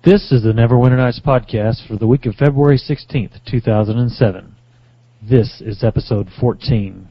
This is the Neverwinter Nights podcast for the week of February 16th, 2007. This is episode 14.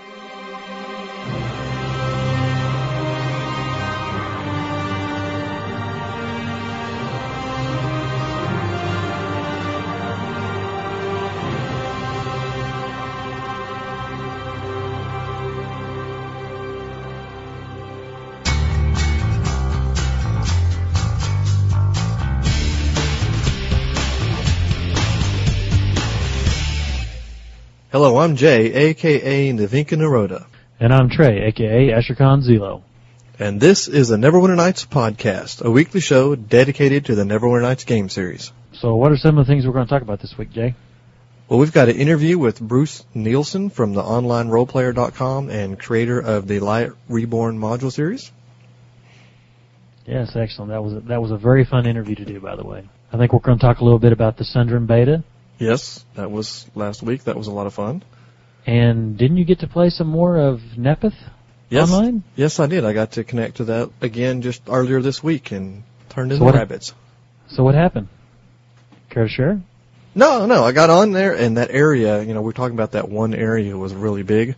Hello, I'm Jay, a.k.a. Navinka Naroda. And I'm Trey, a.k.a. Asherkhan Zelo. And this is the Neverwinter Nights podcast, a weekly show dedicated to the Neverwinter Nights game series. So what are some of the things we're going to talk about this week, Jay? Well, we've got an interview with Bruce Nielsen from the OnlineRolePlayer.com and creator of the Light Reborn module series. Yes, excellent. That was a very fun interview to do, by the way. I think we're going to talk a little bit about the Sundrum beta. Yes, that was last week. That was a lot of fun. And didn't you get to play some more of Nepith online? Yes, I did. I got to connect to that again just earlier this week and turned into rabbits. So what happened? Care to share? No. I got on there, and that area, we're talking about that one area was really big,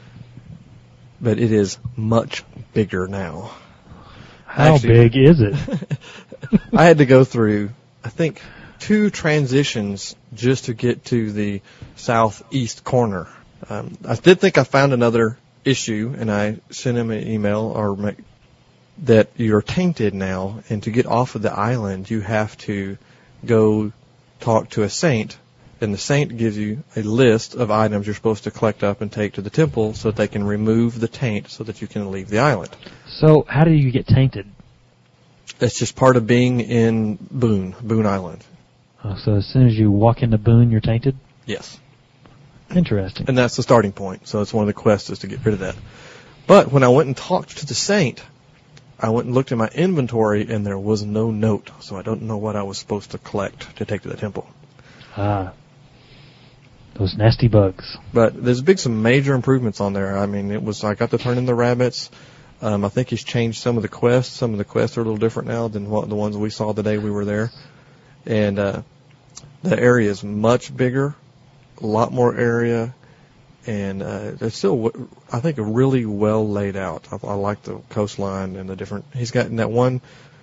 but it is much bigger now. How big is it? I had to go through, I think, 2 transitions just to get to the southeast corner. I did think I found another issue, and I sent him an email that you're tainted now, and to get off of the island, you have to go talk to a saint, and the saint gives you a list of items you're supposed to collect up and take to the temple so that they can remove the taint so that you can leave the island. So how do you get tainted? That's just part of being in Boone Island. Oh, so as soon as you walk into Boone, you're tainted? Yes. Interesting. And that's the starting point. So it's one of the quests is to get rid of that. But when I went and talked to the saint, I went and looked at my inventory, and there was no note. So I don't know what I was supposed to collect to take to the temple. Ah. Those nasty bugs. But there's been some major improvements on there. I mean, I got to turn in the rabbits. I think he's changed some of the quests. Some of the quests are a little different now than the ones we saw the day we were there. And the area is much bigger, a lot more area, and it's still, I think, really well laid out. I like the coastline and the different. He's got in that one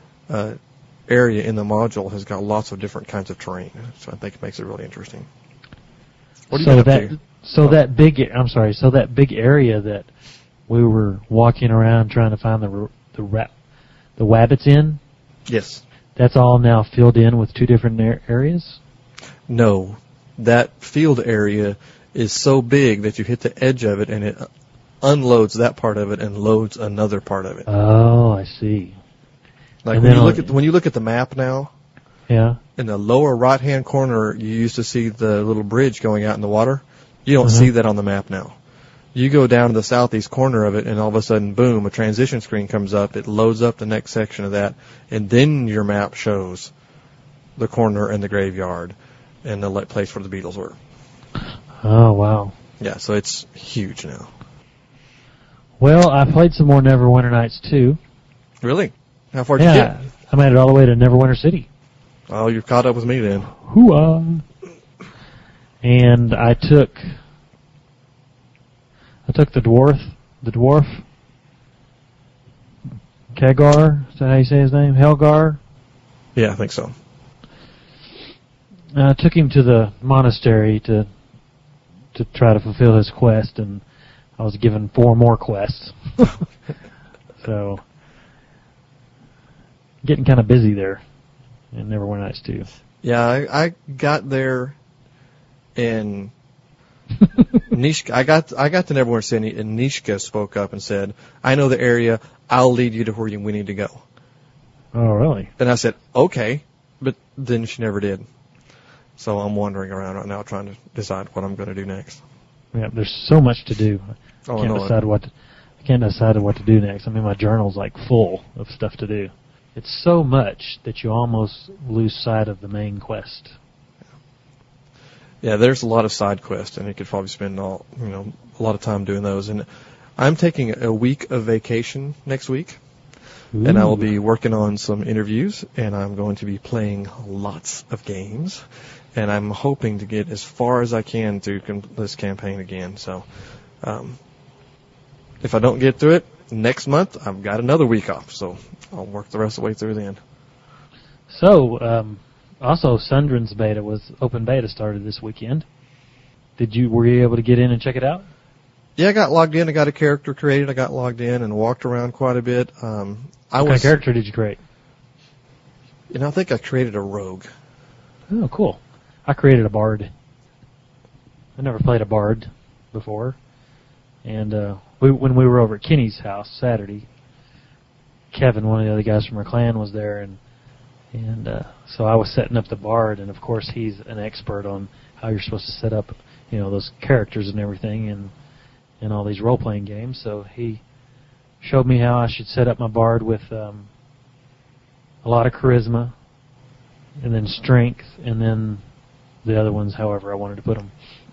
area in the module has got lots of different kinds of terrain, so I think it makes it really interesting. What do you got up to? So that big area that we were walking around trying to find the rabbits in. Yes. That's all now filled in with 2 different areas? No. That field area is so big that you hit the edge of it and it unloads that part of it and loads another part of it. Oh, I see. Like when you look at the map now, yeah, in the lower right-hand corner, you used to see the little bridge going out in the water. You don't see that on the map now. You go down to the southeast corner of it, and all of a sudden, boom, a transition screen comes up. It loads up the next section of that, and then your map shows the corner and the graveyard and the place where the Beatles were. Oh, wow. Yeah, so it's huge now. Well, I played some more Neverwinter Nights, too. Really? How far did you get? I made it all the way to Neverwinter City. Oh, you're caught up with me then. Hoo-ah! And I took the dwarf, Kagar, is that how you say his name? Helgar? Yeah, I think so. I took him to the monastery to try to fulfill his quest, and I was given 4 more quests. So, getting kind of busy there in Neverwinter Nights 2. Yeah, I got there in Nishka. I got to Neverwinter City, and Nishka spoke up and said, "I know the area. I'll lead you to where we need to go." Oh, really? And I said, "Okay," but then she never did. So I'm wandering around right now trying to decide what I'm going to do next. Yeah, there's so much to do. I can't decide what to do next. I mean, my journal's like full of stuff to do. It's so much that you almost lose sight of the main quest. Yeah, there's a lot of side quests, and you could probably spend a lot of time doing those. And I'm taking a week of vacation next week, Ooh. And I will be working on some interviews, and I'm going to be playing lots of games, and I'm hoping to get as far as I can through this campaign again. So if I don't get through it next month, I've got another week off, so I'll work the rest of the way through then. So, also Sundren's open beta started this weekend. Were you able to get in and check it out? Yeah, I got logged in. I got a character created. I got logged in and walked around quite a bit. What kind of character did you create? I think I created a rogue. Oh, cool. I created a bard. I never played a bard before. And when we were over at Kenny's house Saturday, Kevin, one of the other guys from our clan, was there, and so I was setting up the bard, and of course he's an expert on how you're supposed to set up, those characters and everything in all these role-playing games. So he showed me how I should set up my bard with a lot of charisma, and then strength, and then the other ones however I wanted to put them.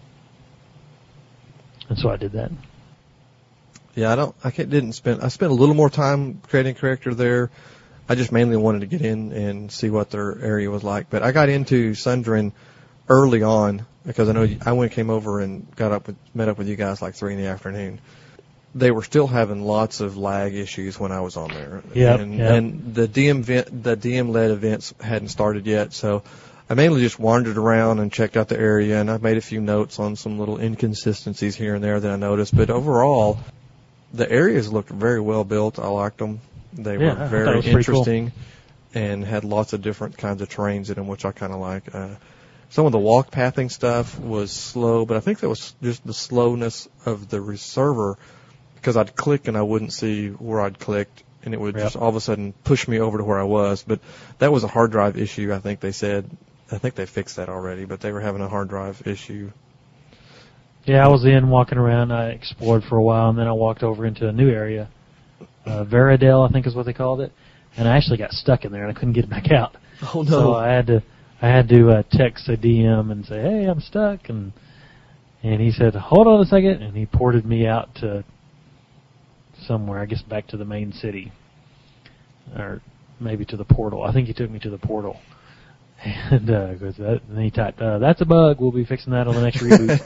And so I did that. Yeah, I spent a little more time creating a character there. I just mainly wanted to get in and see what their area was like. But I got into Sundren early on because I know I came over and met up with you guys like 3 PM. They were still having lots of lag issues when I was on there. And the DM-led events hadn't started yet, so I mainly just wandered around and checked out the area, and I made a few notes on some little inconsistencies here and there that I noticed. But overall, the areas looked very well built. I liked them. They were very interesting and had lots of different kinds of terrains in them, which I kind of like. Some of the walk pathing stuff was slow, but I think that was just the slowness of the server, because I'd click and I wouldn't see where I'd clicked, and it would just all of a sudden push me over to where I was. But that was a hard drive issue, I think they said. I think they fixed that already, but they were having a hard drive issue. Yeah, I was walking around. I explored for a while, and then I walked over into a new area. Veradale, I think is what they called it. And I actually got stuck in there, and I couldn't get back out. Oh, no. So I had to text a DM and say, hey, I'm stuck. And he said, hold on a second. And he ported me out to somewhere, I guess back to the main city. Or maybe to the portal. I think he took me to the portal. And then he typed, that's a bug. We'll be fixing that on the next reboot.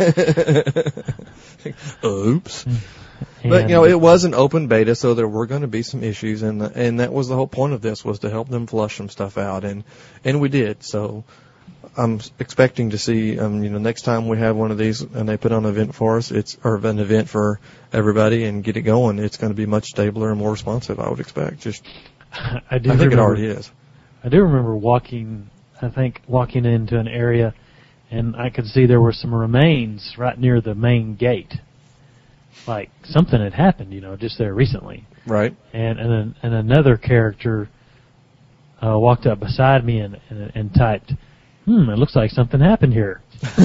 Oops. But, it was an open beta, so there were going to be some issues, and that was the whole point of this, was to help them flush some stuff out, and we did. So I'm expecting to see, next time we have one of these and they put on an event for us, or an event for everybody and get it going, it's going to be much stabler and more responsive, I would expect. I think it already is. I do remember walking into an area, and I could see there were some remains right near the main gate. Like something had happened, just there recently. Right. And another character walked up beside me and typed, it looks like something happened here.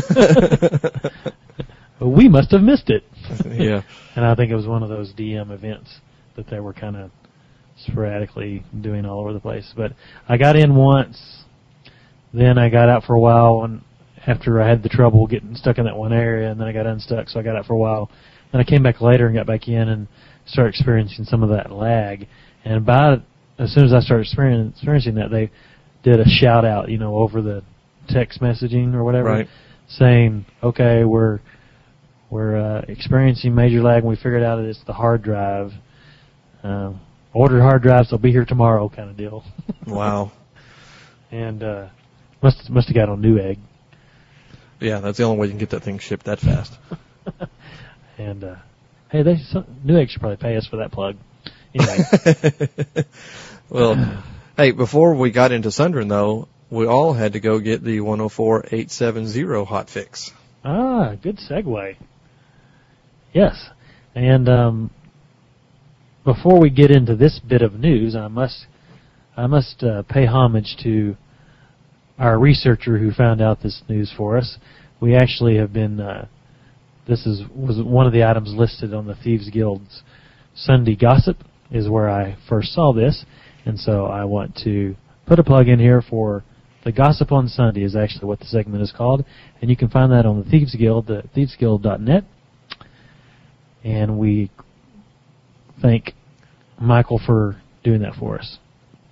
We must have missed it. Yeah. And I think it was one of those DM events that they were kind of sporadically doing all over the place. But I got in once, then I got out for a while, and after I had the trouble getting stuck in that one area, and then I got unstuck, so I got out for a while. Then I came back later and got back in and started experiencing some of that lag. And as soon as I started experiencing that, they did a shout out, over the text messaging or whatever, right, saying, okay, we're experiencing major lag, and we figured out that it's the hard drive. Order hard drives, they'll be here tomorrow, kind of deal. Wow. And must have got on Newegg. Yeah, that's the only way you can get that thing shipped that fast. And hey, Newegg should probably pay us for that plug. Anyway. Well, hey, before we got into Sundren, though, we all had to go get the 104.870 hotfix. Ah, good segue. Yes, and before we get into this bit of news, I must pay homage to our researcher who found out this news for us. We actually have been. Was one of the items listed on the Thieves Guild's Sunday Gossip, is where I first saw this, and so I want to put a plug in here for the Gossip on Sunday is actually what the segment is called, and you can find that on the Thieves Guild, thievesguild.net, and we thank Michael for doing that for us.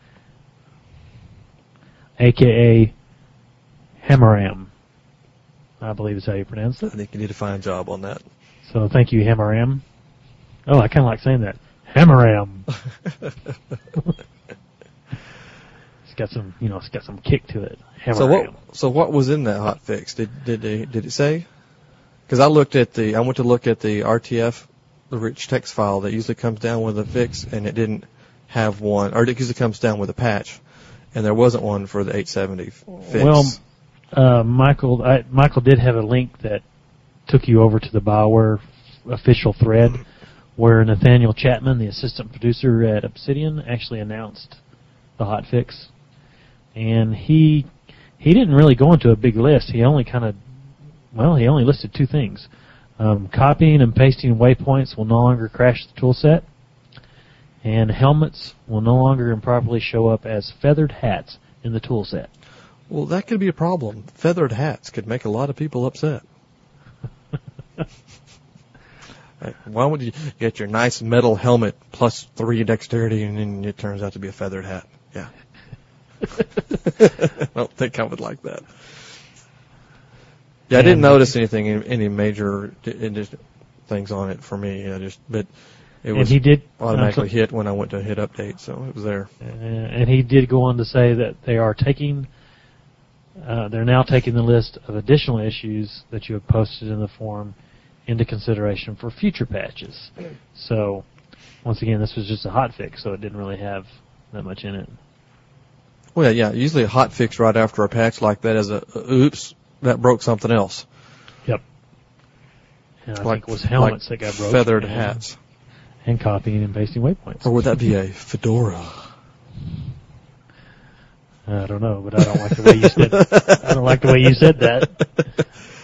A.K.A. Hamaram, I believe is how you pronounce it. I think you did a fine job on that. So thank you, Hamaram. Oh, I kind of like saying that. Hamaram. It's got some kick to it. Hamaram. So what was in that hot fix? Did it say? Because I went to look at the RTF, the rich text file that usually comes down with a fix, and it didn't have one, or it usually comes down with a patch, and there wasn't one for the 870 fix. Well, Michael did have a link that took you over to the BioWare official thread where Nathaniel Chapman, the assistant producer at Obsidian, actually announced the hotfix. And he didn't really go into a big list. He only listed two things. Copying and pasting waypoints will no longer crash the toolset, and helmets will no longer improperly show up as feathered hats in the toolset. Well, that could be a problem. Feathered hats could make a lot of people upset. Why would you get your nice metal helmet plus 3 dexterity and then it turns out to be a feathered hat? Yeah. I don't think I would like that. Yeah, I didn't notice any major things on it for me. But it was automatically hit when I went to hit update, so it was there. And he did go on to say that they're now taking the list of additional issues that you have posted in the forum into consideration for future patches. So, once again, this was just a hot fix, so it didn't really have that much in it. Well, yeah, usually a hot fix right after a patch like that is oops, that broke something else. Yep. And I think it was helmets that got broken. Feathered hats. And copying and pasting waypoints. Or would that be a fedora? I don't know, but I don't like the way you said that. I don't like the way you said that.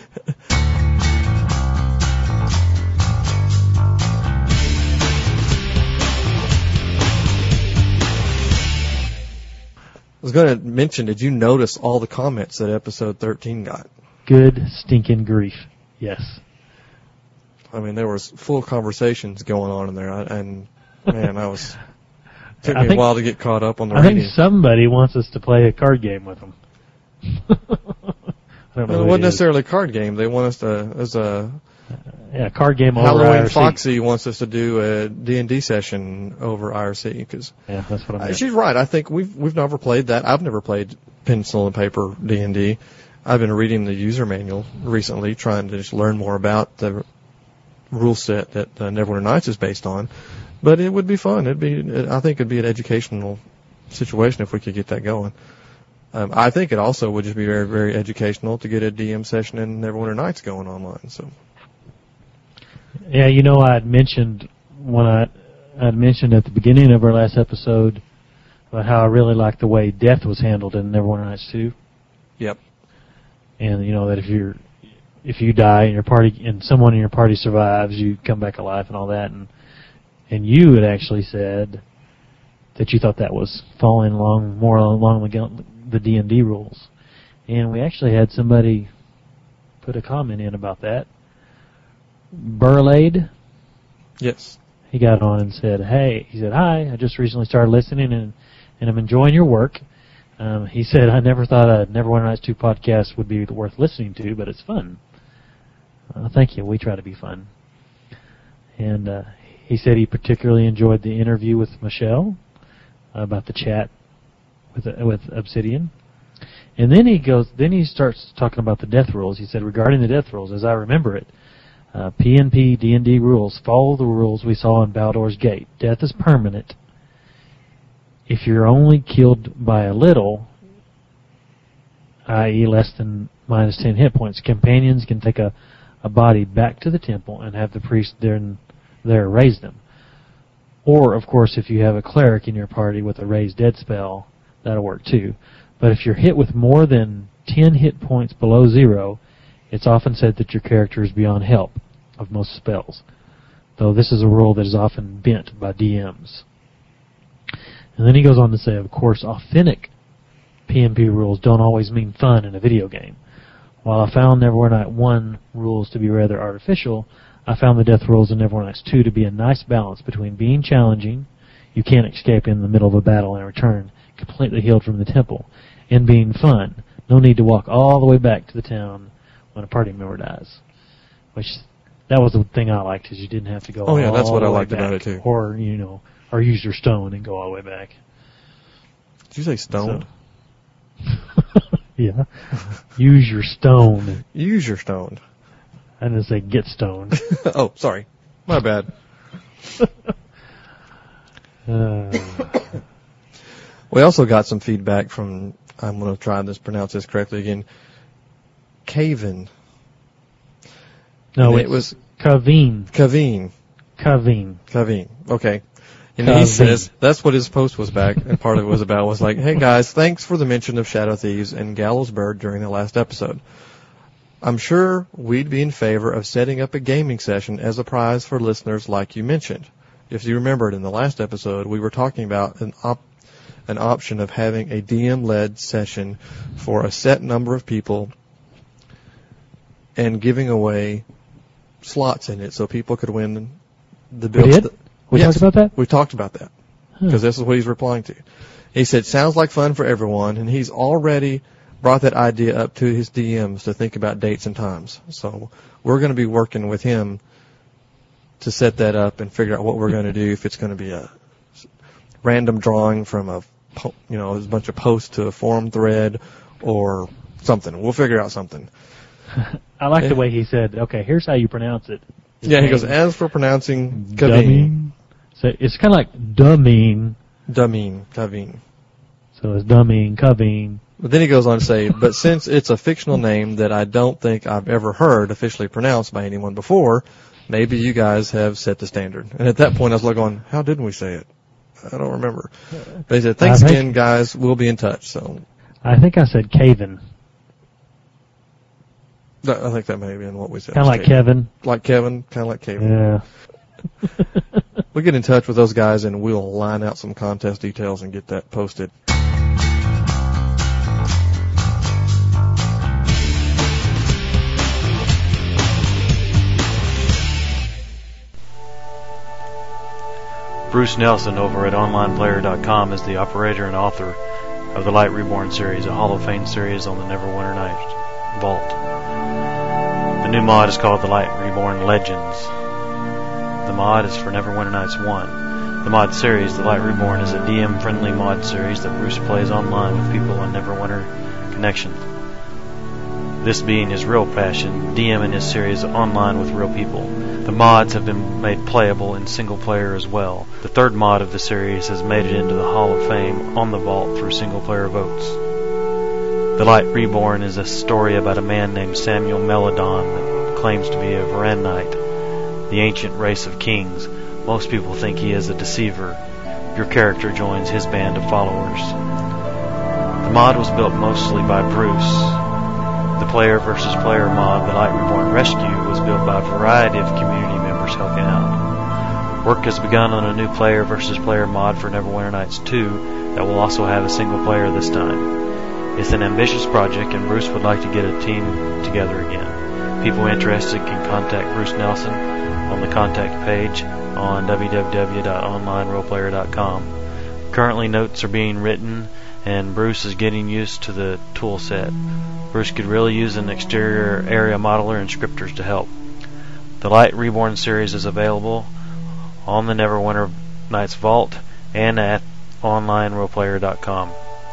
I was going to mention, did you notice all the comments that episode 13 got? Good stinking grief. Yes. I mean, there was full conversations going on in there, and man, took me a while to get caught up on the reading. I think somebody wants us to play a card game with them. It wasn't necessarily a card game. They want us to, card game over Halloween IRC. Foxy wants us to do a D&D session over IRC. That's what I meant. She's right. I think we've never played that. I've never played pencil and paper D&D. I've been reading the user manual recently, trying to just learn more about the rule set that Neverwinter Nights is based on. But it would be fun. I think it'd be an educational situation if we could get that going. I think it also would just be very, very educational to get a DM session in Neverwinter Nights going online. So. Yeah, I had mentioned at the beginning of our last episode about how I really liked the way death was handled in Neverwinter Nights 2. Yep. And that if you die and your party and someone in your party survives, you come back alive and all that. And you had actually said that you thought that was following more along the D&D rules. And we actually had somebody put a comment in about that. Burlade. Yes. He got on and said, hi, I just recently started listening and I'm enjoying your work. He said, I never thought a Neverwinter Nights 2 podcast would be worth listening to, but it's fun. Thank you. We try to be fun. And he said he particularly enjoyed the interview with Michelle about the chat with Obsidian. And then he starts talking about the death rules. He said, regarding the death rules, as I remember it, PNP D&D rules follow the rules we saw in Baldur's Gate. Death is permanent. If you're only killed by a little, i.e. less than minus 10 hit points, companions can take a body back to the temple and have the priest there raise them. Or, of course, if you have a cleric in your party with a raise dead spell, that'll work too. But if you're hit with more than 10 hit points below 0, it's often said that your character is beyond help of most spells, though this is a rule that is often bent by DMs. And then he goes on to say, of course, authentic PNP rules don't always mean fun in a video game. While I found Neverwinter Nights 1 rules to be rather artificial, I found the death rules in Neverwinter Nights 2 to be a nice balance between being challenging, You can't escape in the middle of a battle and return completely healed from the temple. And being fun. No need to walk all the way back to the town when a party member dies. Which, that was the thing I liked, is you didn't have to go all the way back. Oh yeah, that's what I liked about it too. Or, or use your stone and go all the way back. Did you say stoned? Yeah. Use your stone. Use your stone. I didn't say get stoned. Oh, sorry. My bad. We also got some feedback from, I'm going to try to pronounce this correctly again, Caven. No, it was Kaveen. Kaveen. Okay. And he says, that's what his post was back, and part of it was about, was like, hey guys, thanks for the mention of Shadow Thieves and Gallows Bird during the last episode. I'm sure we'd be in favor of setting up a gaming session as a prize for listeners like you mentioned. If you remembered in the last episode, we were talking about an option of having a DM-led session for a set number of people and giving away slots in it so people could win the builds. We talked about that? We talked about that because this is what he's replying to. He said, sounds like fun for everyone, and he's already brought that idea up to his DMs to think about dates and times. So we're going to be working with him to set that up and figure out what we're going to do, if it's going to be a random drawing from a bunch of posts to a forum thread or something. We'll figure out something. I like the way he said, okay, here's how you pronounce it. Yeah, he goes, as for pronouncing Kaveen. So it's kind of like Kaveen. So it's Kaveen. But then he goes on to say, but since it's a fictional name that I don't think I've ever heard officially pronounced by anyone before, maybe you guys have set the standard. And at that point I was like going, how didn't we say it? I don't remember. But he said, thanks again, guys. We'll be in touch. So I think I said Caven. I think that may have been what we said. Kind of like Kevin. Like Kevin, kind of like Kevin. Yeah. We'll get in touch with those guys and we'll line out some contest details and get that posted. Bruce Nelson over at OnlinePlayer.com is the operator and author of the Light Reborn series, a Hall of Fame series on the Neverwinter Nights Vault. The new mod is called the Light Reborn Legends. The mod is for Neverwinter Nights 1. The mod series, the Light Reborn, is a DM-friendly mod series that Bruce plays online with people on Neverwinter Connection. This being his real passion, DMing his series online with real people. The mods have been made playable in single player as well. The third mod of the series has made it into the Hall of Fame on the Vault through single player votes. The Light Reborn is a story about a man named Samuel Meladon that claims to be a Varannite, the ancient race of kings. Most people think he is a deceiver. Your character joins his band of followers. The mod was built mostly by Bruce. The player versus player mod, the Light Reborn Rescue, was built by a variety of community members helping out. Work has begun on a new player versus player mod for Neverwinter Nights 2 that will also have a single player this time. It's an ambitious project and Bruce would like to get a team together again. People interested can contact Bruce Nelson on the contact page on www.onlineroleplayer.com. Currently notes are being written and Bruce is getting used to the tool set. Bruce could really use an exterior area modeler and scripters to help. The Light Reborn series is available on the Neverwinter Nights Vault and at OnlineRoleplayer.com.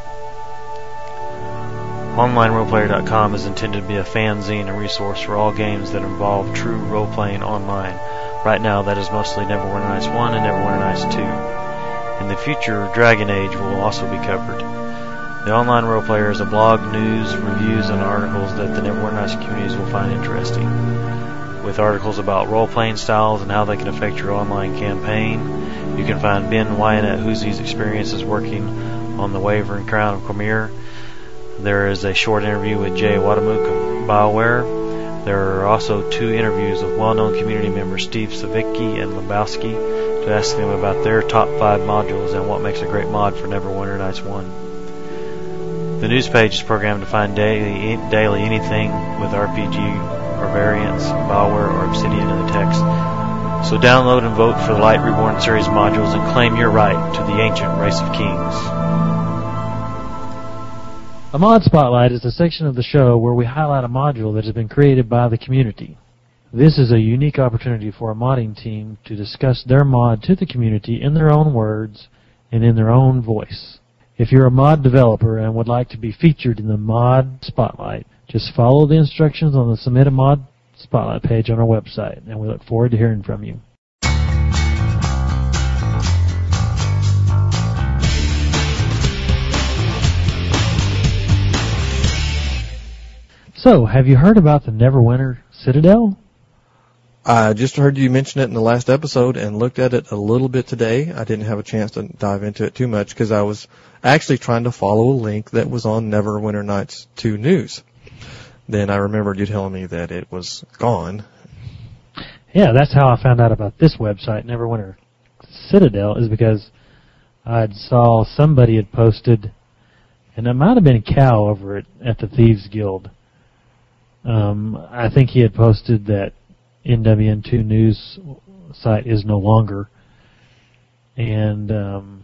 OnlineRoleplayer.com is intended to be a fanzine and resource for all games that involve true role-playing online. Right now that is mostly Neverwinter Nights 1 and Neverwinter Nights 2. In the future, Dragon Age will also be covered. The Online Role Player is a blog, news, reviews, and articles that the Neverwinter Nights communities will find interesting. With articles about role-playing styles and how they can affect your online campaign, you can find Ben Wyatt Whoosie's experiences working on the Wyvern Crown of Cormyr. There is a short interview with Jay Wadamuk of BioWare. There are also 2 interviews with well-known community members Steve Savicki and Lebowski to ask them about their top 5 modules and what makes a great mod for Neverwinter Nights 1. The news page is programmed to find daily anything with RPG or variants, BioWare, or Obsidian in the text. So download and vote for the Light Reborn series modules and claim your right to the ancient race of kings. A Mod Spotlight is a section of the show where we highlight a module that has been created by the community. This is a unique opportunity for a modding team to discuss their mod to the community in their own words and in their own voice. If you're a mod developer and would like to be featured in the Mod Spotlight, just follow the instructions on the Submit a Mod Spotlight page on our website, and we look forward to hearing from you. So, have you heard about the Neverwinter Citadel? I just heard you mention it in the last episode and looked at it a little bit today. I didn't have a chance to dive into it too much because I was actually trying to follow a link that was on Neverwinter Nights 2 News. Then I remembered you telling me that it was gone. Yeah, that's how I found out about this website, Neverwinter Citadel, is because I saw somebody had posted, and it might have been Cal over at the Thieves Guild. I think he had posted that NWN2 News site is no longer, and then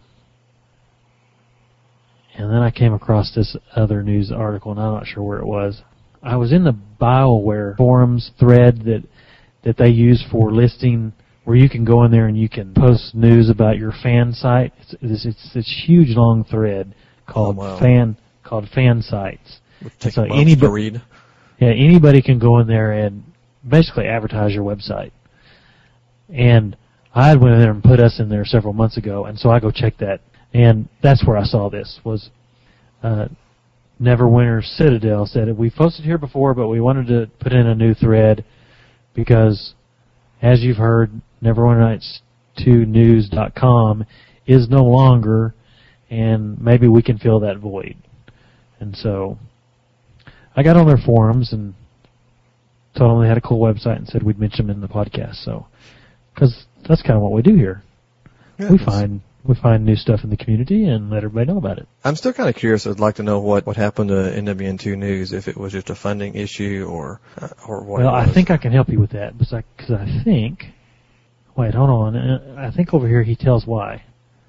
I came across this other news article, and I'm not sure where it was. I was in the BioWare forums thread that they use for listing, where you can go in there and you can post news about your fan site. It's this huge long thread called fan sites. So anybody to read. Yeah, anybody can go in there and basically advertise your website. And I had went in there and put us in there several months ago, and so I go check that, and that's where I saw this was Neverwinter Citadel said we posted here before, but we wanted to put in a new thread because, as you've heard, NeverwinterNights2News.com is no longer, and maybe we can fill that void. And so I got on their forums and told them they had a cool website and said we'd mention them in the podcast. So, because that's kind of what we do here. Yeah, we find new stuff in the community and let everybody know about it. I'm still kind of curious. I'd like to know what happened to NWN2 News, if it was just a funding issue or what. Well, I think I can help you with that because I think. Wait, hold on. I think over here he tells why.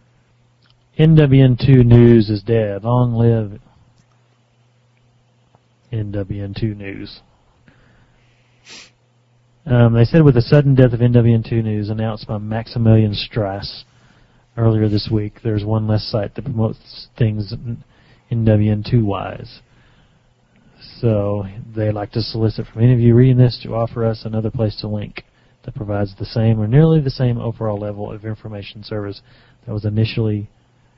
NWN2 News is dead. Long live NWN2 News. They said with the sudden death of NWN2 News announced by Maximilian Strauss earlier this week, there's one less site that promotes things NWN2-wise. So they like to solicit from any of you reading this to offer us another place to link that provides the same or nearly the same overall level of information service that was initially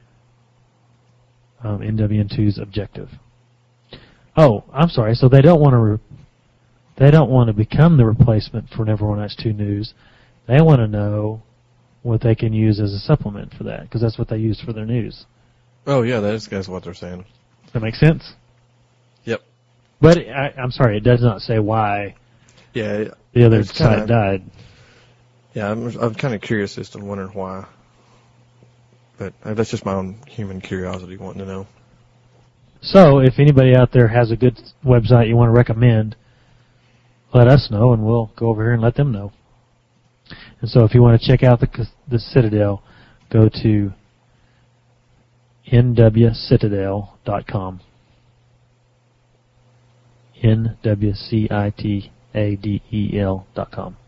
NWN2's objective. Oh, I'm sorry. So they don't want to become the replacement for Neverwinter Nights 2 News. They want to know what they can use as a supplement for that, because that's what they use for their news. Oh yeah, that's what they're saying. Does that make sense? Yep. But I'm sorry, it does not say why. Yeah. The other site died. Yeah, I'm kind of curious as to wondering why. But that's just my own human curiosity wanting to know. So, if anybody out there has a good website you want to recommend, let us know, and we'll go over here and let them know. And so, if you want to check out the Citadel, go to nwcitadel.com. nwcitadel.com.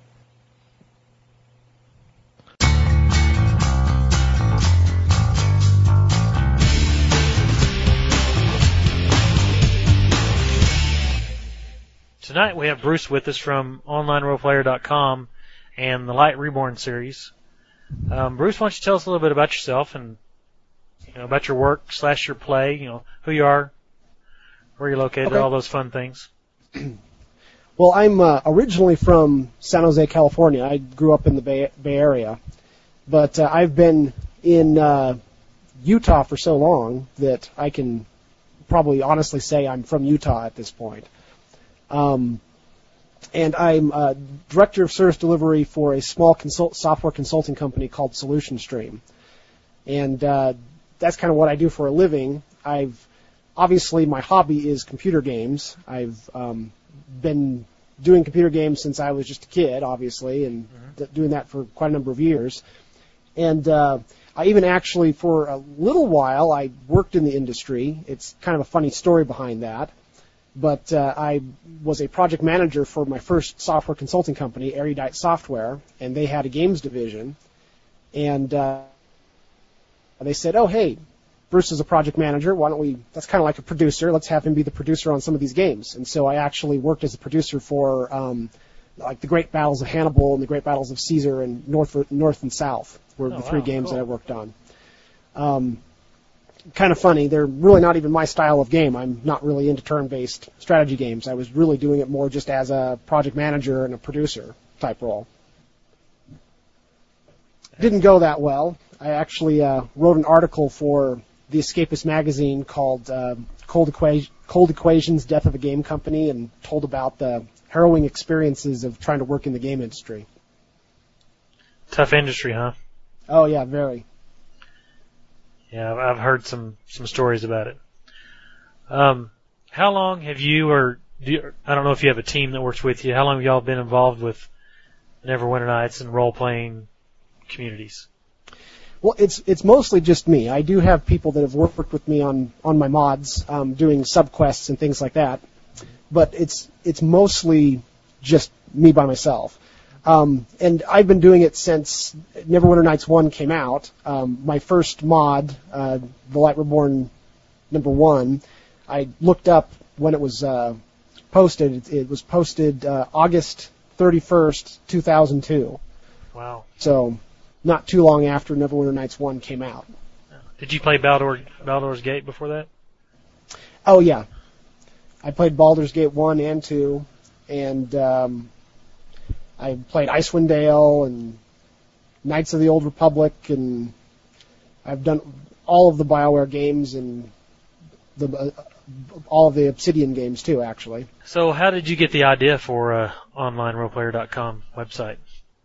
Tonight we have Bruce with us from OnlineRolePlayer.com and the Light Reborn series. Bruce, why don't you tell us a little bit about yourself and about your work / your play, who you are, where you're located, all those fun things. Well, I'm originally from San Jose, California. I grew up in the Bay Area, but I've been in Utah for so long that I can probably honestly say I'm from Utah at this point. And I'm director of service delivery for a small software consulting company called Solution Stream. And that's kind of what I do for a living. Obviously, my hobby is computer games. I've been doing computer games since I was just a kid, obviously, and doing that for quite a number of years. And I even actually, for a little while, I worked in the industry. It's kind of a funny story behind that. But I was a project manager for my first software consulting company, Erudite Software, and they had a games division. And they said, oh, hey, Bruce is a project manager. Why don't we, that's kind of like a producer. Let's have him be the producer on some of these games. And so I actually worked as a producer for like the Great Battles of Hannibal and the Great Battles of Caesar and North and South were the three games that I worked on. Kind of funny. They're really not even my style of game. I'm not really into turn-based strategy games. I was really doing it more just as a project manager and a producer type role. Didn't go that well. I actually wrote an article for the Escapist magazine called Cold Equations, Death of a Game Company, and told about the harrowing experiences of trying to work in the game industry. Tough industry, huh? Oh, yeah, very. Yeah, I've heard some stories about it. How long have you, I don't know if you have a team that works with you, how long have y'all been involved with Neverwinter Nights and role-playing communities? Well, it's mostly just me. I do have people that have worked with me on my mods, doing subquests and things like that. But it's mostly just me by myself. And I've been doing it since Neverwinter Nights 1 came out. My first mod, The Light Reborn #1, I looked up when it was posted. It was posted August 31st, 2002. Wow. So not too long after Neverwinter Nights 1 came out. Did you play Baldur's Gate before that? Oh, yeah. I played Baldur's Gate 1 and 2, and I played Icewind Dale and Knights of the Old Republic, and I've done all of the BioWare games and all of the Obsidian games, too, actually. So how did you get the idea for OnlineRolePlayer.com website?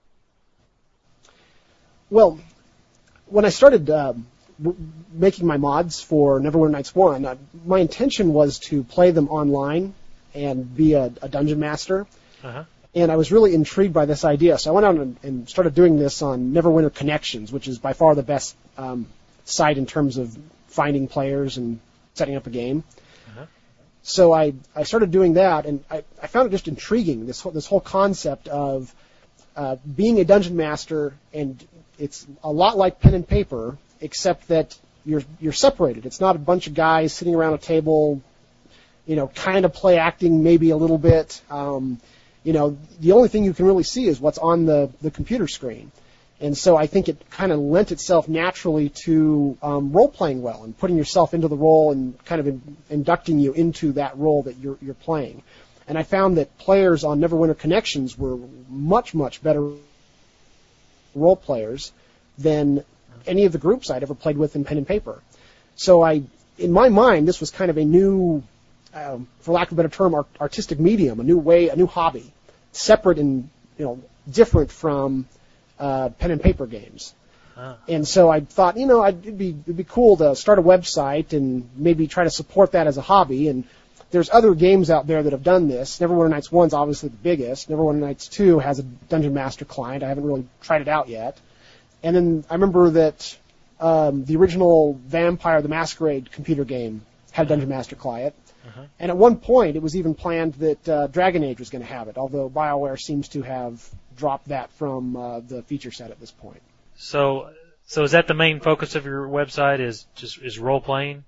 Well, when I started making my mods for Neverwinter Nights 1, my intention was to play them online and be a dungeon master. Uh-huh. And I was really intrigued by this idea. So I went out and started doing this on Neverwinter Connections, which is by far the best site in terms of finding players and setting up a game. Uh-huh. So I started doing that, and I found it just intriguing, this whole concept of being a dungeon master, and it's a lot like pen and paper, except that you're separated. It's not a bunch of guys sitting around a table, kind of play acting maybe a little bit. The only thing you can really see is what's on the computer screen. And so I think it kind of lent itself naturally to role-playing well and putting yourself into the role and kind of inducting you into that role that you're playing. And I found that players on Neverwinter Connections were much, much better role players than any of the groups I'd ever played with in pen and paper. So in my mind, this was kind of a new, for lack of a better term, artistic medium, a new hobby, separate and different from pen and paper games. And so I thought, it'd be cool to start a website and maybe try to support that as a hobby. And there's other games out there that have done this. Neverwinter Nights 1's obviously the biggest. Neverwinter Nights 2 has a Dungeon Master client. I haven't really tried it out yet. And then I remember that the original Vampire the Masquerade computer game had a Dungeon Master client. Uh-huh. And at one point, it was even planned that Dragon Age was going to have it, although BioWare seems to have dropped that from the feature set at this point. So is that the main focus of your website? Is role playing?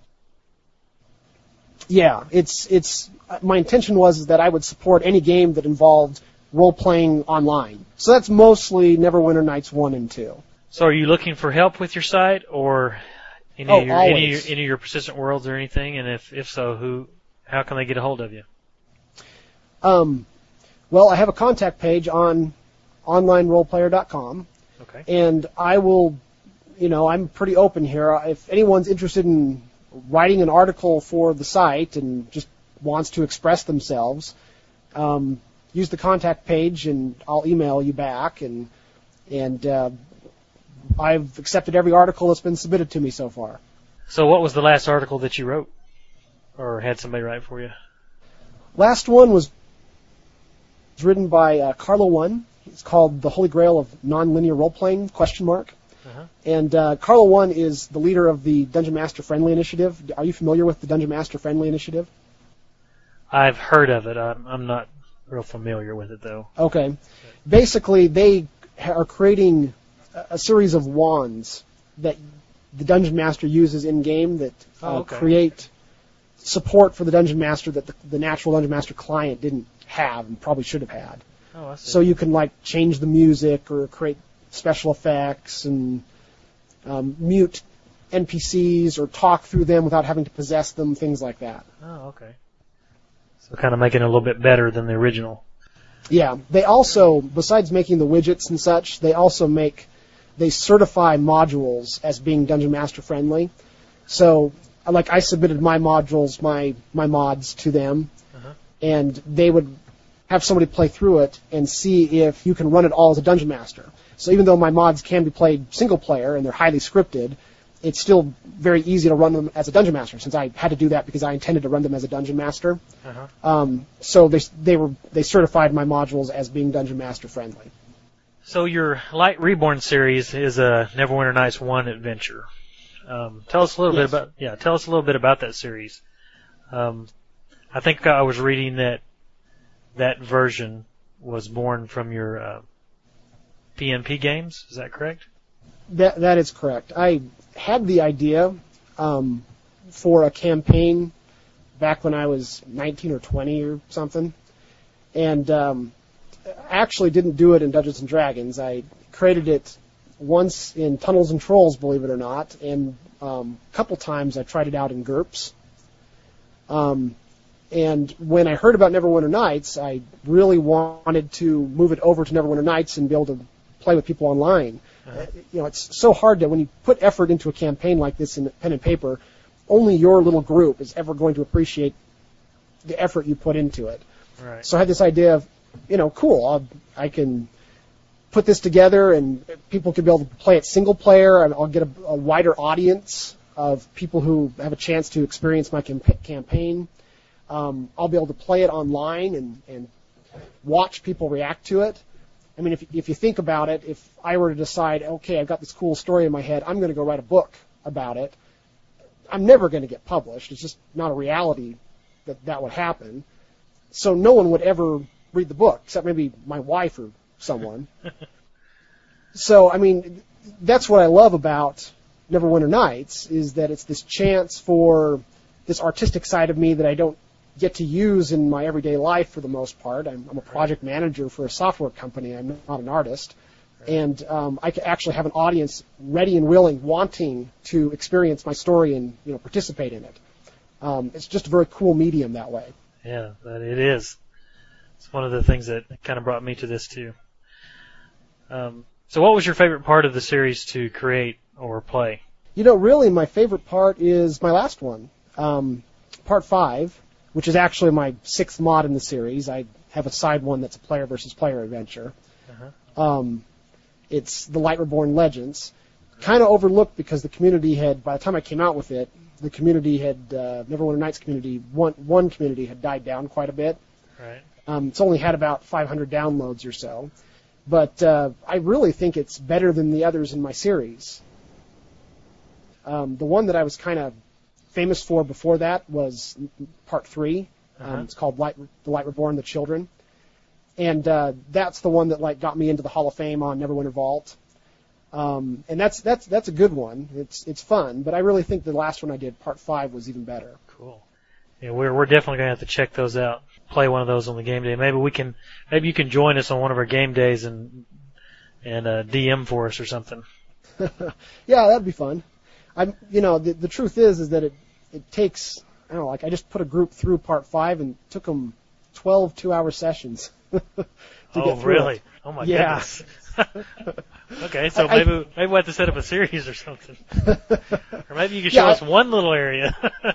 Yeah, it's my intention was that I would support any game that involved role playing online. So that's mostly Neverwinter Nights 1 and 2. So are you looking for help with your site, or any of your Persistent Worlds or anything? And if so, how can they get a hold of you? Well, I have a contact page on OnlineRolePlayer.com. Okay. And I will, I'm pretty open here. If anyone's interested in writing an article for the site and just wants to express themselves, use the contact page and I'll email you back. And I've accepted every article that's been submitted to me so far. So what was the last article that you wrote or had somebody write for you? Last one was It's written by Carlo One. It's called The Holy Grail of Nonlinear Role-Playing, ? Uh-huh. And Carlo One is the leader of the Dungeon Master Friendly Initiative. Are you familiar with the Dungeon Master Friendly Initiative? I've heard of it. I'm not real familiar with it, though. Okay. Basically, they are creating a series of wands that the Dungeon Master uses in-game that create support for the Dungeon Master that the natural Dungeon Master client didn't have and probably should have had. Oh, I see. So you can, like, change the music or create special effects and mute NPCs or talk through them without having to possess them, things like that. Oh, okay. So kind of making it a little bit better than the original. Yeah. They also, besides making the widgets and such, they certify modules as being Dungeon Master friendly. So, like, I submitted my modules, my mods to them, and they would have somebody play through it and see if you can run it all as a Dungeon Master. So even though my mods can be played single player and they're highly scripted, it's still very easy to run them as a Dungeon Master, since I had to do that because I intended to run them as a Dungeon Master. So they certified my modules as being Dungeon Master friendly. So your Light Reborn series is a Neverwinter Nights 1 adventure. Tell us a little bit about that series. I think I was reading that version was born from your PNP games. Is that correct? That is correct. I had the idea for a campaign back when I was 19 or 20 or something, and I actually didn't do it in Dungeons and Dragons. I created it once in Tunnels and Trolls, believe it or not, and a couple times I tried it out in GURPS. And when I heard about Neverwinter Nights, I really wanted to move it over to Neverwinter Nights and be able to play with people online. It's so hard that when you put effort into a campaign like this in pen and paper, only your little group is ever going to appreciate the effort you put into it. Right. So I had this idea of, cool, I can put this together and people can be able to play it single player, and I'll get a wider audience of people who have a chance to experience my campaign. I'll be able to play it online and watch people react to it. I mean, if you think about it, if I were to decide, okay, I've got this cool story in my head, I'm going to go write a book about it, I'm never going to get published. It's just not a reality that would happen. So no one would ever read the book, except maybe my wife or someone. So, I mean, that's what I love about Neverwinter Nights, is that it's this chance for this artistic side of me that I don't get to use in my everyday life for the most part. I'm a project manager for a software company. I'm not an artist. And I can actually have an audience ready and willing, wanting to experience my story and participate in it. It's just a very cool medium that way. Yeah, it is. It's one of the things that kind of brought me to this too. So what was your favorite part of the series to create or play? Really my favorite part is my last one, Part 5, which is actually my 6th mod in the series. I have a side one that's a player versus player adventure. It's the Light Reborn Legends. Kind of overlooked because the community had, by the time I came out with it, the community had, Neverwinter Nights community, one community had died down quite a bit. Right. It's only had about 500 downloads or so. But I really think it's better than the others in my series. The one that I was kind of famous for before that was Part 3. It's called The Light Reborn, The Children. And that's the one that got me into the Hall of Fame on Neverwinter Vault. And that's a good one. It's fun, but I really think the last one I did, Part 5, was even better. Cool. Yeah, we're definitely gonna have to check those out. Play one of those on the game day. Maybe you can join us on one of our game days and DM for us or something. Yeah, that'd be fun. The truth is that it takes, I just put a group through Part 5 and took them 12 2-hour sessions. Oh, really? It. Oh my yeah. goodness. Okay, so maybe we'll have to set up a series or something. Or maybe you can show us one little area.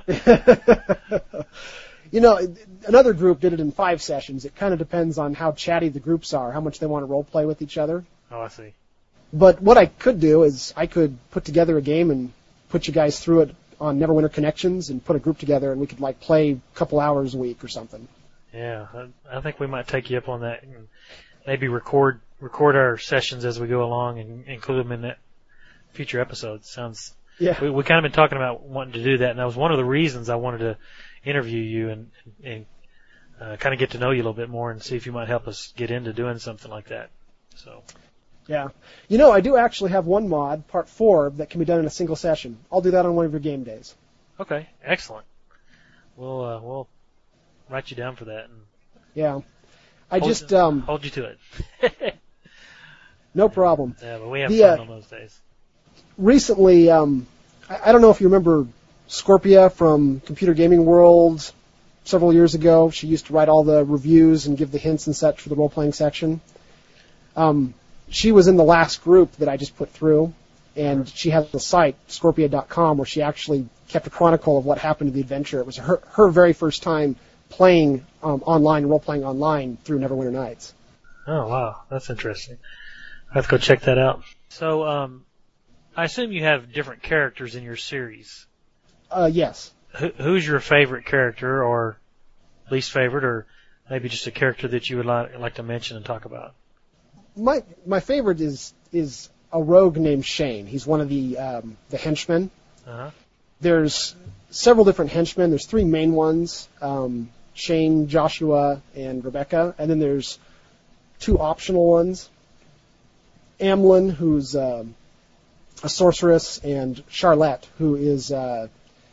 Another group did it in 5 sessions. It kind of depends on how chatty the groups are, how much they want to role play with each other. Oh, I see. But what I could do is I could put together a game and put you guys through it on Neverwinter Connections and put a group together, and we could play a couple hours a week or something. Yeah, I think we might take you up on that and maybe record our sessions as we go along and include them in that future episodes. Sounds. Yeah. We kind of been talking about wanting to do that, and that was one of the reasons I wanted to interview you and kind of get to know you a little bit more and see if you might help us get into doing something like that. So. Yeah. You know, I do actually have one mod, Part 4, that can be done in a single session. I'll do that on one of your game days. Okay, excellent. We'll write you down for that. And yeah. Hold you to it. No problem. Yeah, but we have fun on those days. Recently, I don't know if you remember Scorpia from Computer Gaming World several years ago. She used to write all the reviews and give the hints and such for the role-playing section. She was in the last group that I just put through, and she has the site, Scorpia.com, where she actually kept a chronicle of what happened to the adventure. It was her very first time playing online, role-playing online through Neverwinter Nights. Oh, wow. That's interesting. I have to go check that out. So, I assume you have different characters in your series. Yes. Who's your favorite character, or least favorite, or maybe just a character that you would like to mention and talk about? My favorite is a rogue named Shane. He's one of the henchmen. Uh-huh. There's several different henchmen. There's 3 main ones, Shane, Joshua, and Rebecca. And then there's 2 optional ones. Amlin, who's a sorceress, and Charlotte, who is a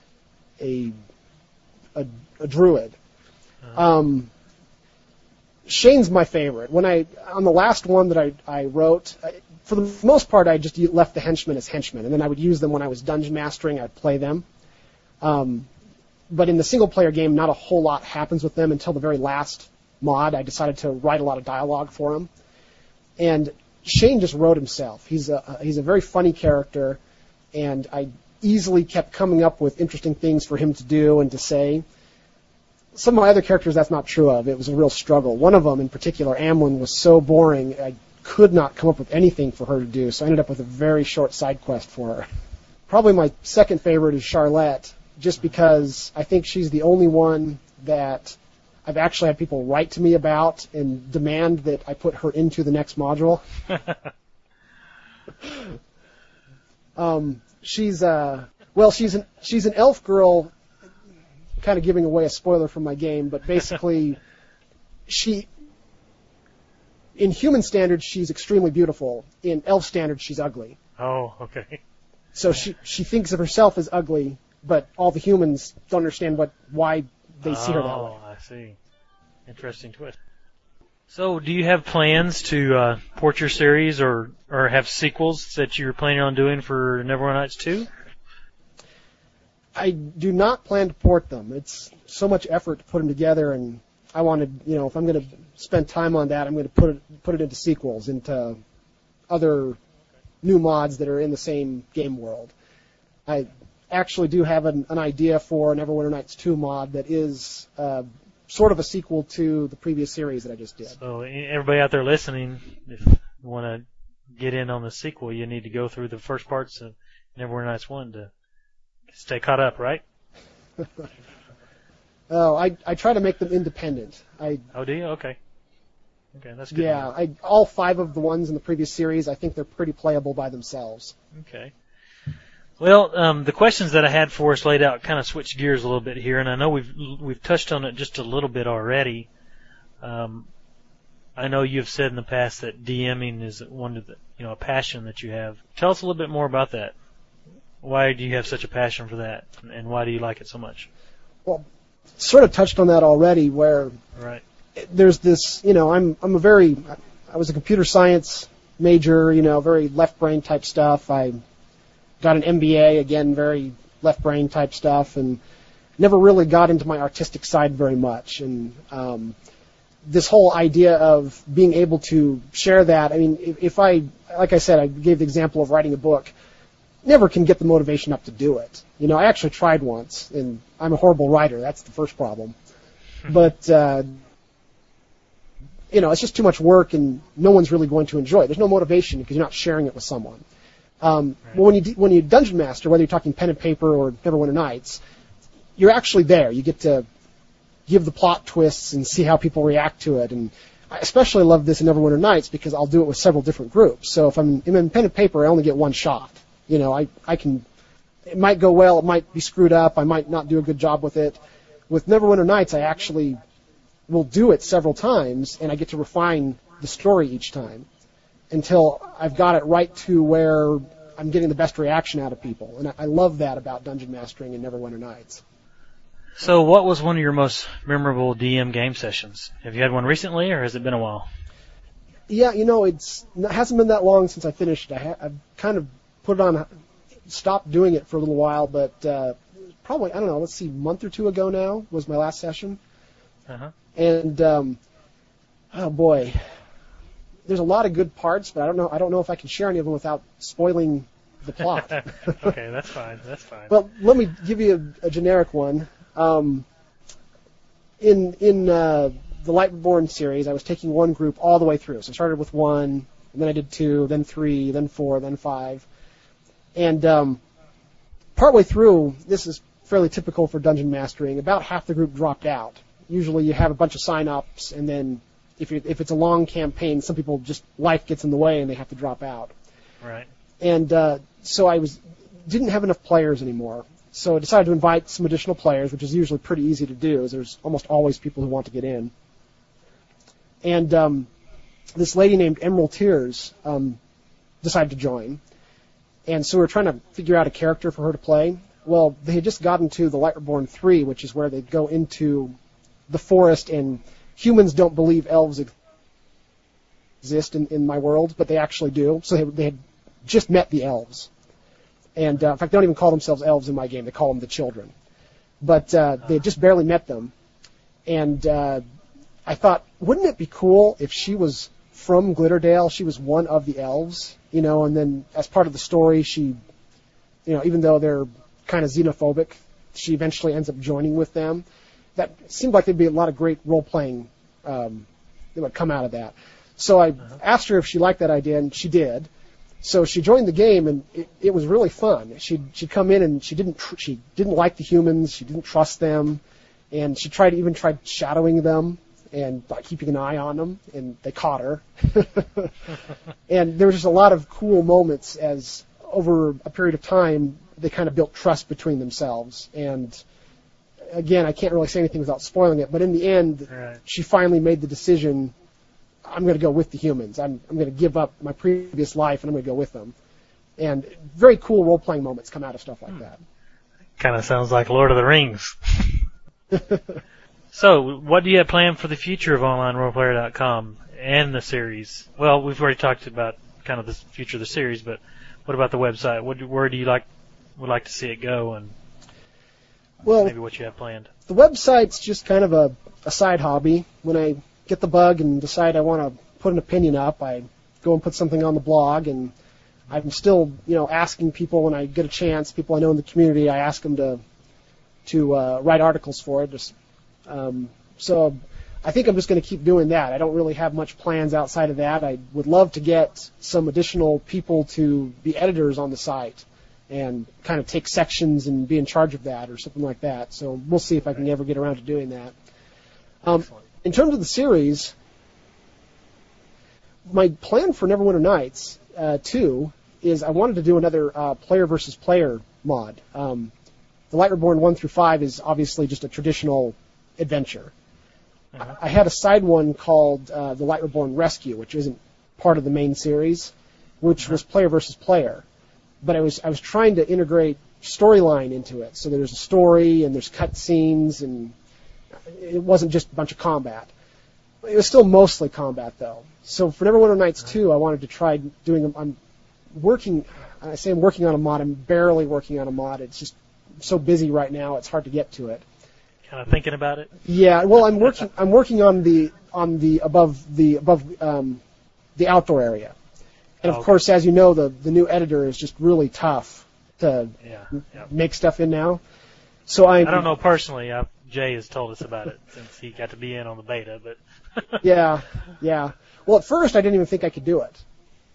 druid. Uh-huh. Shane's my favorite. On the last one that I wrote, for the most part, I just left the henchmen as henchmen, and then I would use them when I was dungeon mastering. I'd play them. But in the single-player game, not a whole lot happens with them until the very last mod. I decided to write a lot of dialogue for him, and Shane just wrote himself. He's a very funny character, and I easily kept coming up with interesting things for him to do and to say. Some of my other characters, that's not true of. It was a real struggle. One of them, in particular, Amlin, was so boring, I could not come up with anything for her to do, so I ended up with a very short side quest for her. Probably my second favorite is Charlotte, just because I think she's the only one that I've actually had people write to me about and demand that I put her into the next module. She's an elf girl, kind of giving away a spoiler from my game, but basically in human standards, she's extremely beautiful. In elf standards, she's ugly. Oh, okay. So she thinks of herself as ugly, but all the humans don't understand why they see her that way. Oh, I see. Interesting twist. So, do you have plans to port your series or have sequels that you're planning on doing for Neverwinter Nights 2? I do not plan to port them. It's so much effort to put them together, and I wanted, if I'm going to spend time on that, I'm going to put it into sequels, into other new mods that are in the same game world. I actually do have an idea for Neverwinter Nights 2 mod that is sort of a sequel to the previous series that I just did. So everybody out there listening, if you want to get in on the sequel, you need to go through the first parts of Neverwinter Nights 1 to stay caught up, right? Oh, I try to make them independent. Oh, do you? Okay. Okay, that's good. Yeah, all 5 of the ones in the previous series, I think they're pretty playable by themselves. Okay. Well, the questions that I had for us laid out kind of switched gears a little bit here, and I know we've touched on it just a little bit already. I know you've said in the past that DMing is one of the, a passion that you have. Tell us a little bit more about that. Why do you have such a passion for that, and why do you like it so much? Well, sort of touched on that already, where right. There's this, I was a computer science major, very left brain type stuff. I got an MBA, again, very left brain type stuff, and never really got into my artistic side very much. And this whole idea of being able to share that, I mean, like I said, I gave the example of writing a book, never can get the motivation up to do it. I actually tried once, and I'm a horrible writer. That's the first problem. But, it's just too much work, and no one's really going to enjoy it. There's no motivation because you're not sharing it with someone. Right. But when you dungeon master, whether you're talking pen and paper or Neverwinter Nights, you're actually there. You get to give the plot twists and see how people react to it. And I especially love this in Neverwinter Nights because I'll do it with several different groups. So if I'm in pen and paper, I only get one shot. You know, I can. It might go well, it might be screwed up, I might not do a good job with it. With Neverwinter Nights, I actually will do it several times, and I get to refine the story each time until I've got it right to where I'm getting the best reaction out of people. And I love that about dungeon mastering in Neverwinter Nights. So what was one of your most memorable DM game sessions? Have you had one recently, or has it been a while? Yeah, you know, it hasn't been that long since I finished it. I've kind of put it on, stopped doing it for a little while, but probably, I don't know, let's see, a month or two ago now was my last session. Uh-huh. And, oh boy, there's a lot of good parts, but I don't know if I can share any of them without spoiling the plot. Okay, that's fine. Well, let me give you a generic one. In the Lightborn series, I was taking one group all the way through. So I started with 1, and then I did 2, then 3, then 4, then 5. And partway through, this is fairly typical for dungeon mastering, about half the group dropped out. Usually you have a bunch of sign-ups, and then if it's a long campaign, some people just, life gets in the way and they have to drop out. Right. And so I didn't have enough players anymore. So I decided to invite some additional players, which is usually pretty easy to do, as there's almost always people who want to get in. And this lady named Emerald Tears decided to join. And so we were trying to figure out a character for her to play. Well, they had just gotten to the Light Reborn 3, which is where they go into the forest, and humans don't believe elves exist in my world, but they actually do. So they had just met the elves. And in fact, they don't even call themselves elves in my game. They call them the children. But they had just barely met them. And I thought, wouldn't it be cool if she was from Glitterdale, she was one of the elves, you know, and then as part of the story, she, you know, even though they're kind of xenophobic, she eventually ends up joining with them. That seemed like there'd be a lot of great role-playing that would come out of that. So I asked her if she liked that idea, and she did. So she joined the game, and it was really fun. She'd come in, and she didn't like the humans, she didn't trust them, and she tried shadowing them and keeping an eye on them, and they caught her. And there was just a lot of cool moments as over a period of time they kind of built trust between themselves. And again, I can't really say anything without spoiling it, but in the end, right, she finally made the decision, I'm going to go with the humans. I'm going to give up my previous life, and I'm going to go with them. And very cool role-playing moments come out of stuff like that. Kind of sounds like Lord of the Rings. So, what do you have planned for the future of OnlineRolePlayer.com and the series? Well, we've already talked about kind of the future of the series, but what about the website? Where do you would like to see it go, and maybe what you have planned? The website's just kind of a side hobby. When I get the bug and decide I want to put an opinion up, I go and put something on the blog, and I'm still, you know, asking people when I get a chance, people I know in the community, I ask them to write articles for it. So I think I'm just going to keep doing that. I don't really have much plans outside of that. I would love to get some additional people to be editors on the site and kind of take sections and be in charge of that or something like that. So we'll see if I can ever get around to doing that. In terms of the series, my plan for Neverwinter Nights 2 is I wanted to do another player versus player mod. The Light Reborn 1 through 5 is obviously just a traditional adventure. Uh-huh. I had a side one called the Light Reborn Rescue, which isn't part of the main series, which was player versus player. But I was trying to integrate storyline into it, so there's a story and there's cutscenes, and it wasn't just a bunch of combat. It was still mostly combat, though. So for Neverwinter Nights 2, I wanted to try doing. I'm working on a mod. I'm barely working on a mod. It's just so busy right now. It's hard to get to it. Kind of thinking about it. Yeah. Well, I'm working on the above the outdoor area. And of course, as you know, the new editor is just really tough to make stuff in now. So I don't know personally. Jay has told us about it since he got to be in on the beta, but yeah. Well, at first I didn't even think I could do it.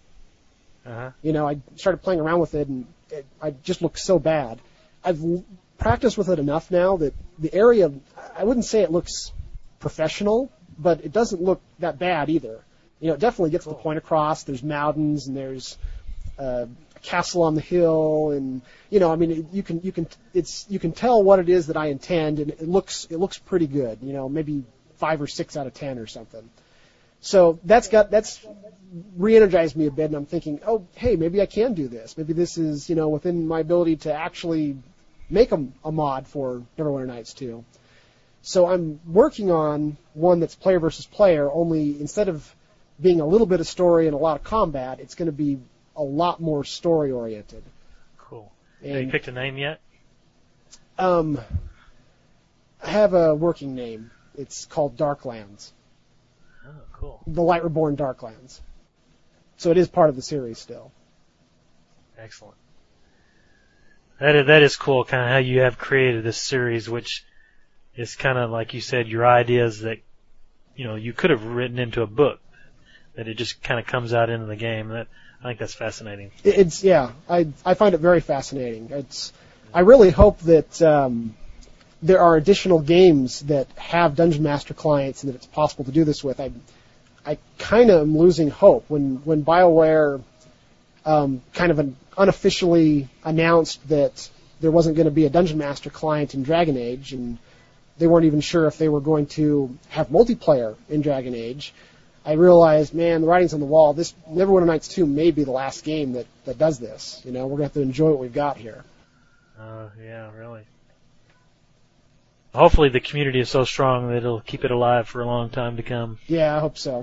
You know, I started playing around with it, and I just looked so bad. I've practiced with it enough now that the area, I wouldn't say it looks professional, but it doesn't look that bad either. It definitely gets the point across. There's mountains and there's a castle on the hill, and you can tell what it is that I intend, and it looks pretty good. Maybe 5 or 6 out of 10 or something. So that's re-energized me a bit, and I'm thinking, oh, hey, maybe I can do this. Maybe this is within my ability to actually make a mod for Neverwinter Nights 2. So I'm working on one that's player versus player, only instead of being a little bit of story and a lot of combat, it's going to be a lot more story-oriented. Cool. Have you picked a name yet? I have a working name. It's called Darklands. Oh, cool. The Light Reborn Darklands. So it is part of the series still. Excellent. That is cool, kind of how you have created this series, which is kind of, like you said, your ideas that, you could have written into a book, that it just kind of comes out into the game. I think that's fascinating. I find it very fascinating. I really hope that there are additional games that have Dungeon Master clients and that it's possible to do this with. I kind of am losing hope when BioWare kind of unofficially announced that there wasn't going to be a Dungeon Master client in Dragon Age, and they weren't even sure if they were going to have multiplayer in Dragon Age. I realized, man, the writing's on the wall. This Neverwinter Nights 2 may be the last game that does this. We're going to have to enjoy what we've got here. Yeah, really. Hopefully the community is so strong that it'll keep it alive for a long time to come. Yeah, I hope so.